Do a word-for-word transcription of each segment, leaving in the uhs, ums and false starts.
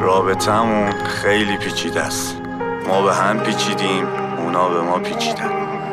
رابطمون خیلی پیچیده است. ما به هم پیچیدیم، اونا به ما پیچیدن.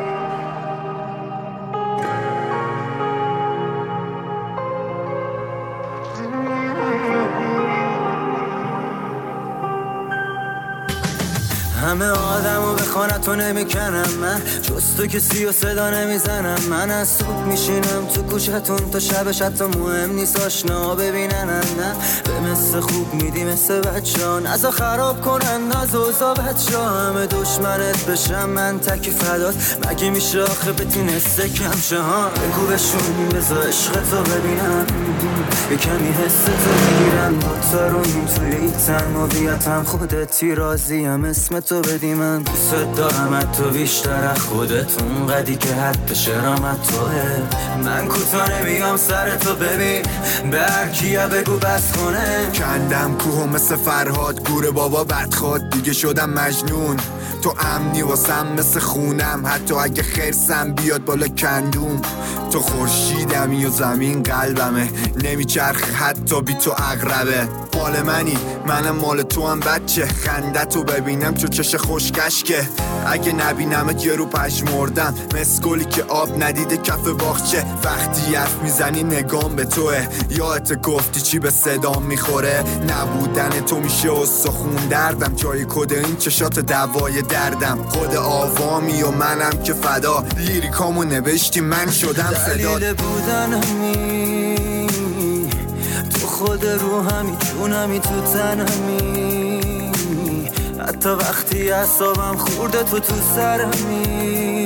همه آدمو به خانتو نمیکنم من، جز تو کسی و صدا نمیزنم. من از صبح میشینم تو کوچتون تا شبش حتی مهم نیست آشنا ببینن. نه به مثل خوب میدی مثل بچه ها، نزا خراب کنن از اوزا بچه ها. همه دشمنت بشم من تکی فدات، مگه میشه آخه بتونسته کم شه ها. بگو بشون بزا عشقتو ببینم، یه کمی حستو بگیرم. دوتارون توی این تنمویتم، خودتی راضیم اسم تو بدی. من دوست دارم تو بیشتر خودتون، قدی که حد شرامت توه. من کوتا نمیام سر تو ببین، به هرکیه بگو بس کنه. کندم کوه مثل فرهاد گور بابا بدخواد، دیگه شدم مجنون. تو امنی واسم مثل خونم، حتی اگه خرسم بیاد بالا کندوم. تو خورشیدمی و زمین قلبمه، نمیچرخه حتی بی تو اقربه. مال منی منم مال تو هم بچه، خنده تو ببینم چو چش خوشکشکه. اگه نبینمت یه رو پشمردم، مسکولی که آب ندیده کف باغچه. وقتی حرف میزنی نگام به توه، یادت گفتی چی به صدام میخوره. نبودن تو میشه استخون دردم، جای کد این چشات دوای دردم. خود آوامی و منم که فدا، لیریکامو نوشتی من شدم صدا. دلیل بودن همی تو خود رو همی، جونمی تو تن همی. حتی وقتی اعصابم خورده تو تو سر همی.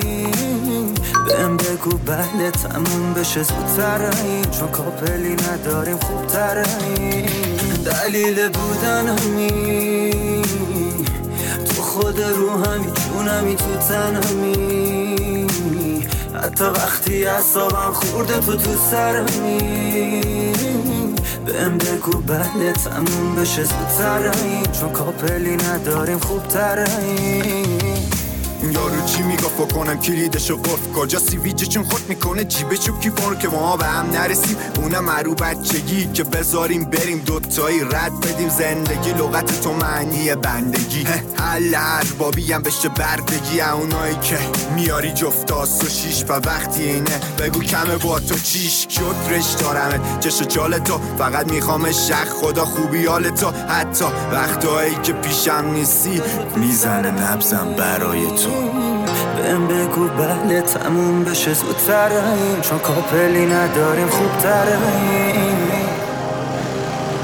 بهم بگو بله تموم بشه زودتر همی، چون کاپلی نداریم خوبتر همی. دلیل بودن همی تو خود رو همی، جونمی تو تن همی. حتی وقتی اعصابم خورده تو تو سر همی. بهم بگو بله تموم بشه زودتر همی، چون کاپلی نداریم خوبتر همی. یارو چی میگه فکر کنم کلیدشو قفل کجا سیویجه، چون خود میکنه جیبشو کیفون که ما به هم نرسیم. اونم مرو بچگی که بذاریم بریم دوتایی رد بدیم زندگی. لغت تو معنی بندگی، حل هر بابی هم بشه بردگی. اونایی که میاری جفتاس و شیش و وقتی اینه بگو کمه با تو چیش. شکرش دارمت چشو چال تو، فقط میخوام شخ خدا خوبی حال تو. حتی وقتایی که پیشم نیستی میزنه نبزم برای تو. بهم بگو بله تموم بشه زودتر همی، چون کاپلی نداریم خوبتر همی.